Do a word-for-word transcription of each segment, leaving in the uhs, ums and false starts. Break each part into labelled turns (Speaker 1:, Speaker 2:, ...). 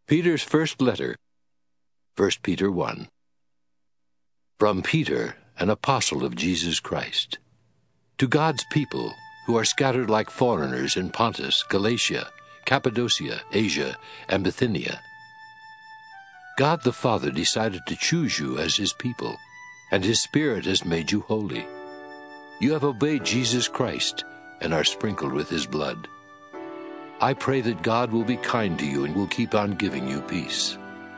Speaker 1: Peter's first letter, First Peter one. From Peter, an apostle of Jesus Christ, to God's people who are scattered like foreigners in Pontus, Galatia, Cappadocia, Asia, and Bithynia. God the Father decided to choose you as His people, and His Spirit has made you holy. You have obeyed Jesus Christ and are sprinkled with His blood. I pray that God will be kind to you and will keep on giving you peace.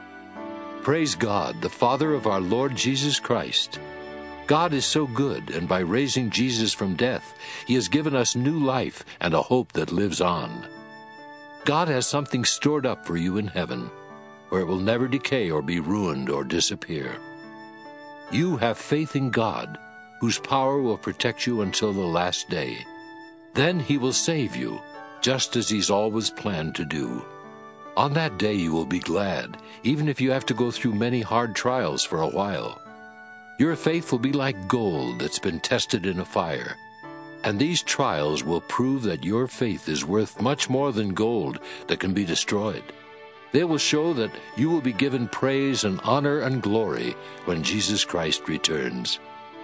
Speaker 1: Praise God, the Father of our Lord Jesus Christ. God is so good, and by raising Jesus from death, He has given us new life and a hope that lives on. God has something stored up for you in heaven, where it will never decay or be ruined or disappear. You have faith in God, whose power will protect you until the last day. Then He will save you, just as He's always planned to do. On that day you will be glad, even if you have to go through many hard trials for a while. Your faith will be like gold that's been tested in a fire, and these trials will prove that your faith is worth much more than gold that can be destroyed. They will show that you will be given praise and honor and glory when Jesus Christ returns.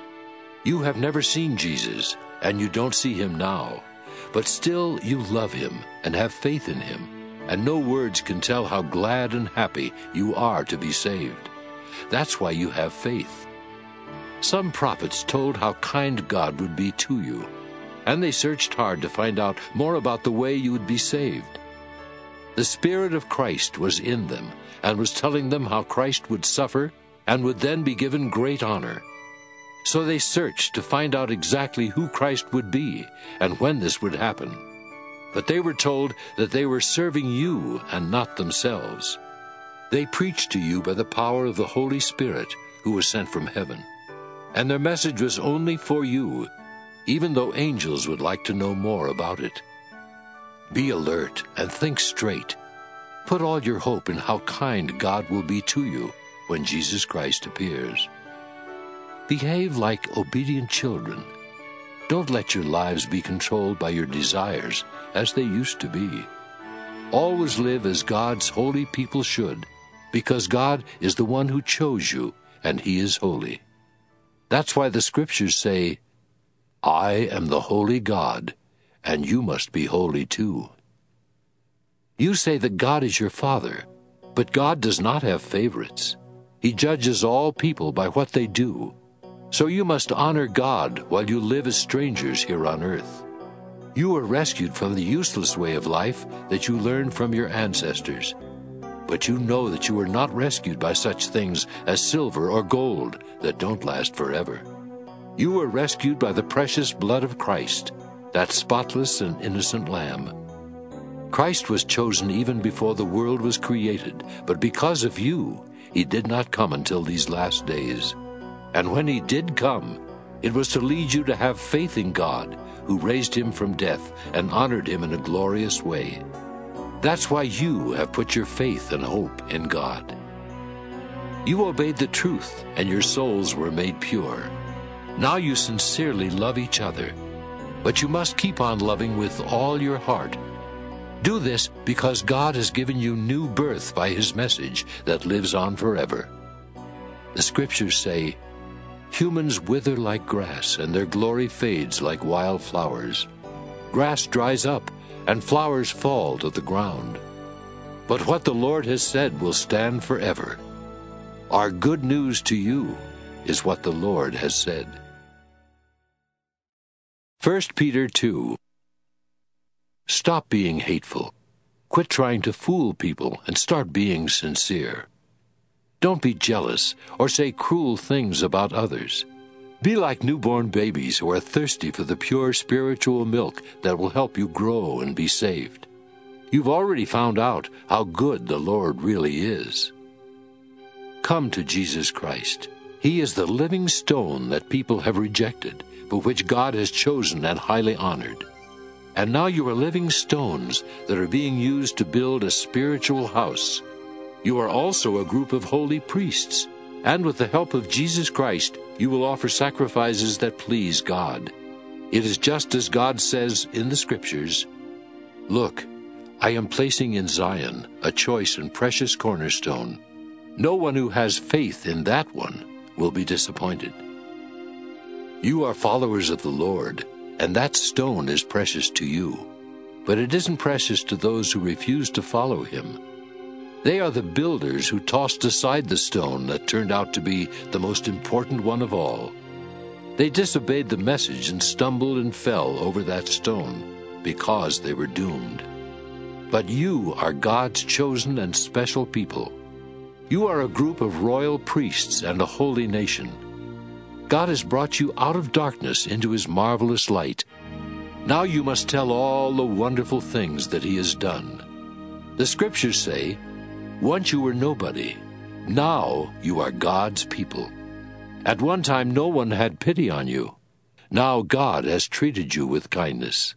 Speaker 1: You have never seen Jesus, and you don't see Him now, but still you love Him and have faith in Him, and no words can tell how glad and happy you are to be saved. That's why you have faith. Some prophets told how kind God would be to you, and they searched hard to find out more about the way you would be saved. The Spirit of Christ was in them and was telling them how Christ would suffer and would then be given great honor. So they searched to find out exactly who Christ would be and when this would happen. But they were told that they were serving you and not themselves. They preached to you by the power of the Holy Spirit who was sent from heaven. And their message was only for you, even though angels would like to know more about it. Be alert and think straight. Put all your hope in how kind God will be to you when Jesus Christ appears. Behave like obedient children. Don't let your lives be controlled by your desires as they used to be. Always live as God's holy people should, because God is the one who chose you, and He is holy. That's why the Scriptures say, I am the holy God, and you must be holy too. You say that God is your Father, but God does not have favorites. He judges all people by what they do. So you must honor God while you live as strangers here on earth. You were rescued from the useless way of life that you learned from your ancestors. But you know that you were not rescued by such things as silver or gold that don't last forever. You were rescued by the precious blood of Christ, that spotless and innocent Lamb. Christ was chosen even before the world was created, but because of you, He did not come until these last days. And when He did come, it was to lead you to have faith in God, who raised Him from death and honored Him in a glorious way. That's why you have put your faith and hope in God. You obeyed the truth, and your souls were made pure. Now you sincerely love each other, but you must keep on loving with all your heart. Do this because God has given you new birth by His message that lives on forever. The Scriptures say, humans wither like grass, and their glory fades like wild flowers. Grass dries up, and flowers fall to the ground. But what the Lord has said will stand forever. Our good news to you is what the Lord has said. First Peter two. Stop being hateful. Quit trying to fool people and start being sincere. Don't be jealous or say cruel things about others. Be like newborn babies who are thirsty for the pure spiritual milk that will help you grow and be saved. You've already found out how good the Lord really is. Come to Jesus Christ. He is the living stone that people have rejected, but which God has chosen and highly honored. And now you are living stones that are being used to build a spiritual house. You are also a group of holy priests, and with the help of Jesus Christ, you will offer sacrifices that please God. It is just as God says in the Scriptures, Look, I am placing in Zion a choice and precious cornerstone. No one who has faith in that one will be disappointed. You are followers of the Lord, and that stone is precious to you. But it isn't precious to those who refuse to follow him. They are the builders who tossed aside the stone that turned out to be the most important one of all. They disobeyed the message and stumbled and fell over that stone because they were doomed. But you are God's chosen and special people. You are a group of royal priests and a holy nation. God has brought you out of darkness into his marvelous light. Now you must tell all the wonderful things that he has done. The scriptures say, once you were nobody, now you are God's people. At one time no one had pity on you. Now God has treated you with kindness.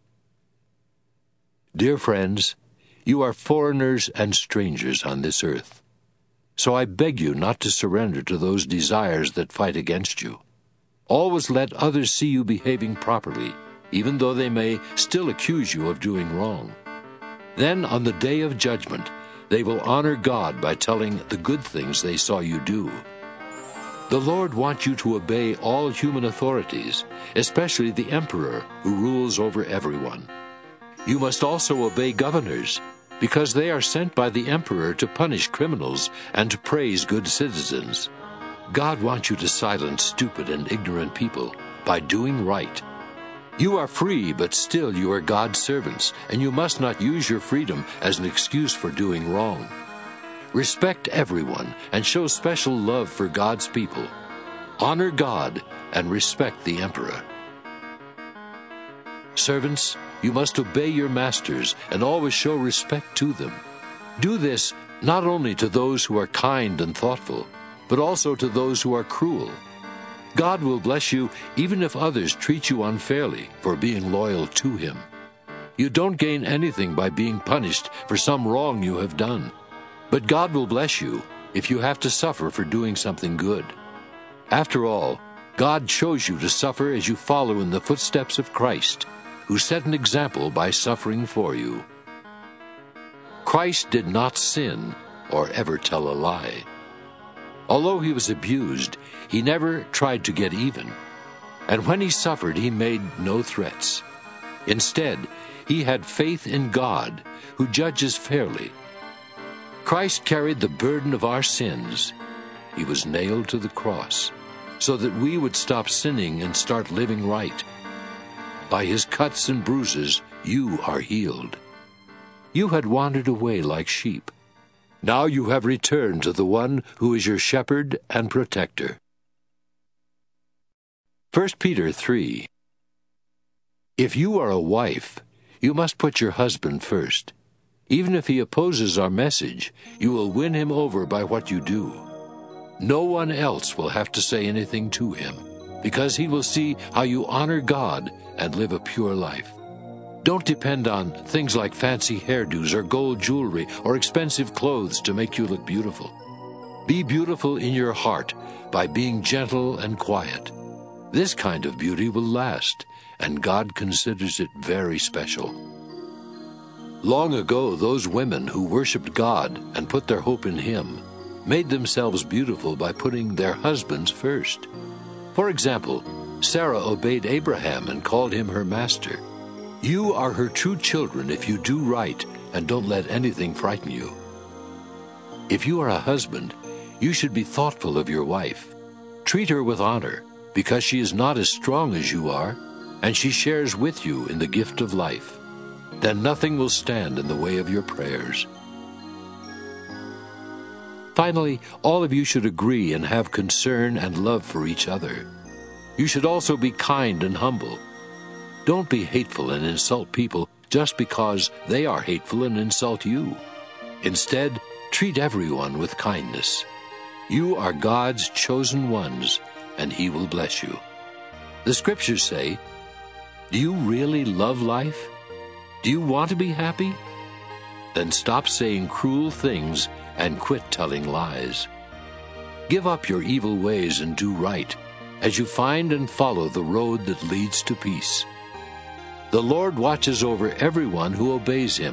Speaker 1: Dear friends, you are foreigners and strangers on this earth. So I beg you not to surrender to those desires that fight against you. Always let others see you behaving properly, even though they may still accuse you of doing wrong. Then on the day of judgment, they will honor God by telling the good things they saw you do. The Lord wants you to obey all human authorities, especially the emperor who rules over everyone. You must also obey governors, because they are sent by the emperor to punish criminals and to praise good citizens. God wants you to silence stupid and ignorant people by doing right. You are free, but still you are God's servants, and you must not use your freedom as an excuse for doing wrong. Respect everyone and show special love for God's people. Honor God and respect the emperor. Servants, you must obey your masters and always show respect to them. Do this not only to those who are kind and thoughtful, but also to those who are cruel. God will bless you even if others treat you unfairly for being loyal to him. You don't gain anything by being punished for some wrong you have done. But God will bless you if you have to suffer for doing something good. After all, God chose you to suffer as you follow in the footsteps of Christ, who set an example by suffering for you. Christ did not sin or ever tell a lie. Although he was abused, he never tried to get even. And when he suffered, he made no threats. Instead, he had faith in God, who judges fairly. Christ carried the burden of our sins. He was nailed to the cross so that we would stop sinning and start living right. By his cuts and bruises, you are healed. You had wandered away like sheep. Now you have returned to the one who is your shepherd and protector. First Peter three. If you are a wife, you must put your husband first. Even if he opposes our message, you will win him over by what you do. No one else will have to say anything to him, because he will see how you honor God and live a pure life. Don't depend on things like fancy hairdos or gold jewelry or expensive clothes to make you look beautiful. Be beautiful in your heart by being gentle and quiet. This kind of beauty will last, and God considers it very special. Long ago, those women who worshiped God and put their hope in him made themselves beautiful by putting their husbands first. For example, Sarah obeyed Abraham and called him her master. You are her true children if you do right and don't let anything frighten you. If you are a husband, you should be thoughtful of your wife. Treat her with honor, because she is not as strong as you are, and she shares with you in the gift of life. Then nothing will stand in the way of your prayers. Finally, all of you should agree and have concern and love for each other. You should also be kind and humble. Don't be hateful and insult people just because they are hateful and insult you. Instead, treat everyone with kindness. You are God's chosen ones, and he will bless you. The scriptures say, do you really love life? Do you want to be happy? Then stop saying cruel things and quit telling lies. Give up your evil ways and do right, as you find and follow the road that leads to peace. The Lord watches over everyone who obeys him,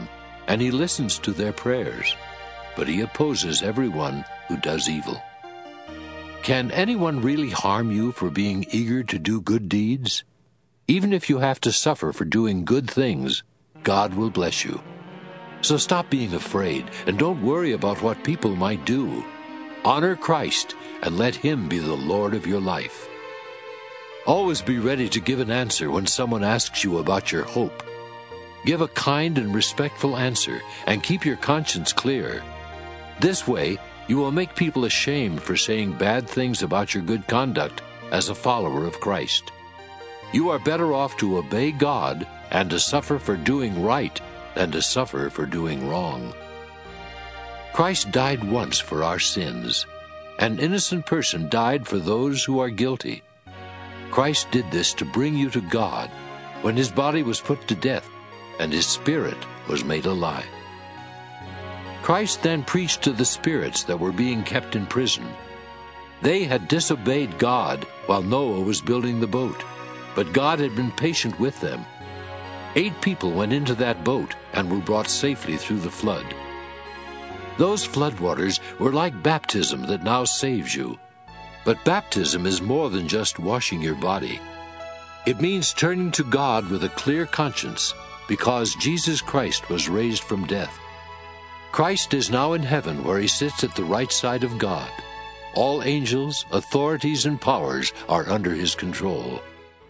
Speaker 1: and he listens to their prayers, but he opposes everyone who does evil. Can anyone really harm you for being eager to do good deeds? Even if you have to suffer for doing good things, God will bless you. So stop being afraid and don't worry about what people might do. Honor Christ and let Him be the Lord of your life. Always be ready to give an answer when someone asks you about your hope. Give a kind and respectful answer and keep your conscience clear. This way, you will make people ashamed for saying bad things about your good conduct as a follower of Christ. You are better off to obey God and to suffer for doing right than to suffer for doing wrong. Christ died once for our sins. An innocent person died for those who are guilty. Christ did this to bring you to God when His body was put to death and His spirit was made alive. Christ then preached to the spirits that were being kept in prison. They had disobeyed God while Noah was building the boat, but God had been patient with them. Eight people went into that boat and were brought safely through the flood. Those floodwaters were like baptism that now saves you. But baptism is more than just washing your body. It means turning to God with a clear conscience because Jesus Christ was raised from death. Christ is now in heaven where He sits at the right side of God. All angels, authorities, and powers are under His control.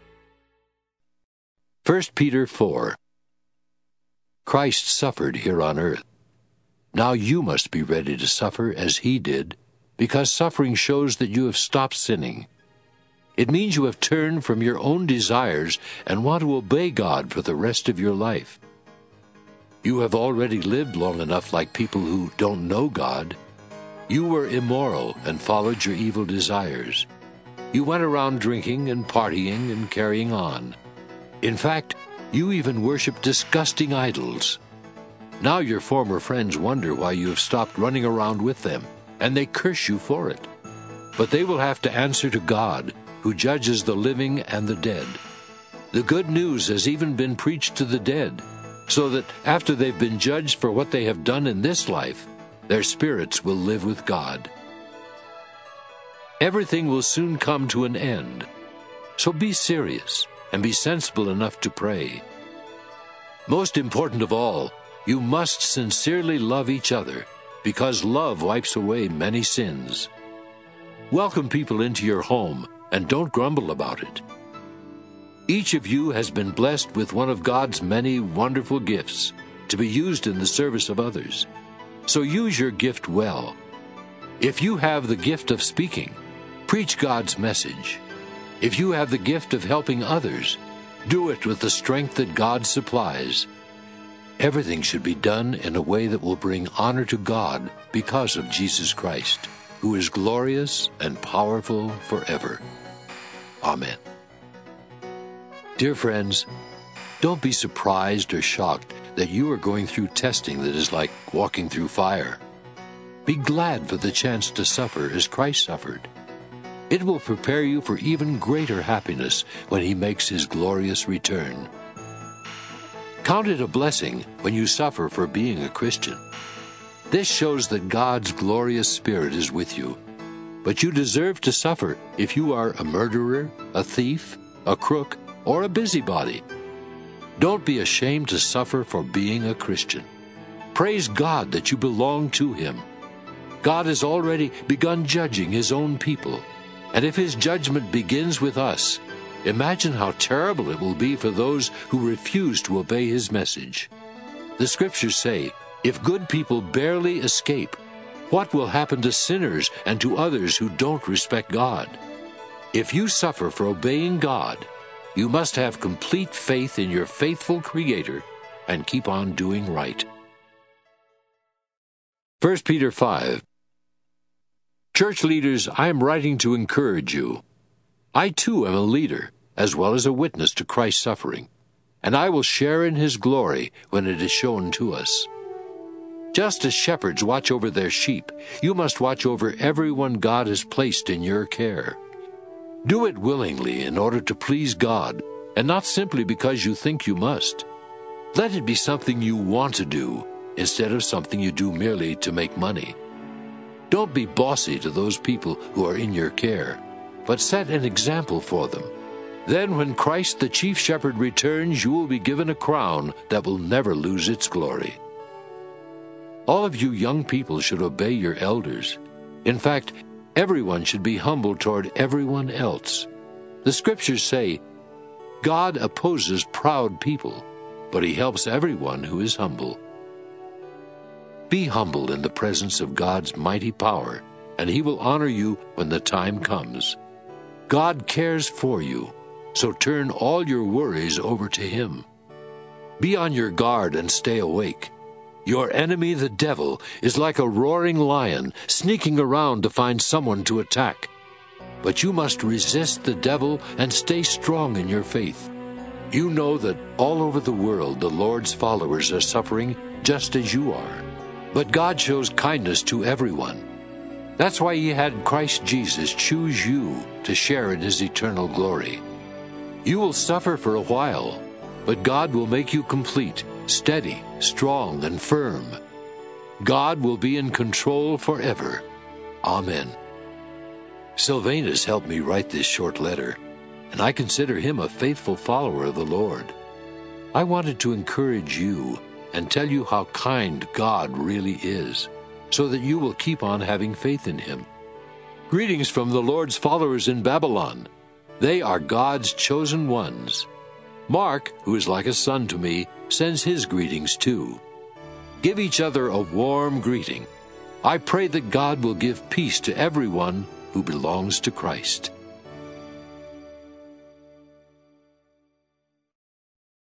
Speaker 1: First Peter four. Christ suffered here on earth. Now you must be ready to suffer as He did, because suffering shows that you have stopped sinning. It means you have turned from your own desires and want to obey God for the rest of your life. You have already lived long enough like people who don't know God. You were immoral and followed your evil desires. You went around drinking and partying and carrying on. In fact, you even worshiped disgusting idols. Now your former friends wonder why you have stopped running around with them, and they curse you for it. But they will have to answer to God, who judges the living and the dead. The good news has even been preached to the dead, so that after they've been judged for what they have done in this life, their spirits will live with God. Everything will soon come to an end, so be serious and be sensible enough to pray. Most important of all, you must sincerely love each other, because love wipes away many sins. Welcome people into your home, and don't grumble about it. Each of you has been blessed with one of God's many wonderful gifts to be used in the service of others. So use your gift well. If you have the gift of speaking, preach God's message. If you have the gift of helping others, do it with the strength that God supplies. Everything should be done in a way that will bring honor to God because of Jesus Christ, who is glorious and powerful forever. Amen. Dear friends, don't be surprised or shocked that you are going through testing that is like walking through fire. Be glad for the chance to suffer as Christ suffered. It will prepare you for even greater happiness when He makes His glorious return. Count it a blessing when you suffer for being a Christian. This shows that God's glorious Spirit is with you. But you deserve to suffer if you are a murderer, a thief, a crook, or a busybody. Don't be ashamed to suffer for being a Christian. Praise God that you belong to Him. God has already begun judging His own people, and if His judgment begins with us, imagine how terrible it will be for those who refuse to obey His message. The Scriptures say, if good people barely escape, what will happen to sinners and to others who don't respect God? If you suffer for obeying God, you must have complete faith in your faithful Creator and keep on doing right. First Peter five. Church leaders, I am writing to encourage you. I too am a leader, as well as a witness to Christ's suffering, and I will share in His glory when it is shown to us. Just as shepherds watch over their sheep, you must watch over everyone God has placed in your care. Do it willingly in order to please God, and not simply because you think you must. Let it be something you want to do, instead of something you do merely to make money. Don't be bossy to those people who are in your care, but set an example for them. Then when Christ the chief shepherd returns, you will be given a crown that will never lose its glory. All of you young people should obey your elders. In fact, everyone should be humble toward everyone else. The scriptures say, God opposes proud people, but he helps everyone who is humble. Be humble in the presence of God's mighty power, and he will honor you when the time comes. God cares for you, so turn all your worries over to him. Be on your guard and stay awake. Your enemy, the devil, is like a roaring lion, sneaking around to find someone to attack. But you must resist the devil and stay strong in your faith. You know that all over the world the Lord's followers are suffering just as you are. But God shows kindness to everyone. That's why he had Christ Jesus choose you to share in his eternal glory. You will suffer for a while, but God will make you complete, steady, strong, and firm. God will be in control forever. Amen. Silvanus helped me write this short letter, and I consider him a faithful follower of the Lord. I wanted to encourage you and tell you how kind God really is, so that you will keep on having faith in him. Greetings from the Lord's followers in Babylon. They are God's chosen ones. Mark, who is like a son to me, sends his greetings too. Give each other a warm greeting. I pray that God will give peace to everyone who belongs to Christ.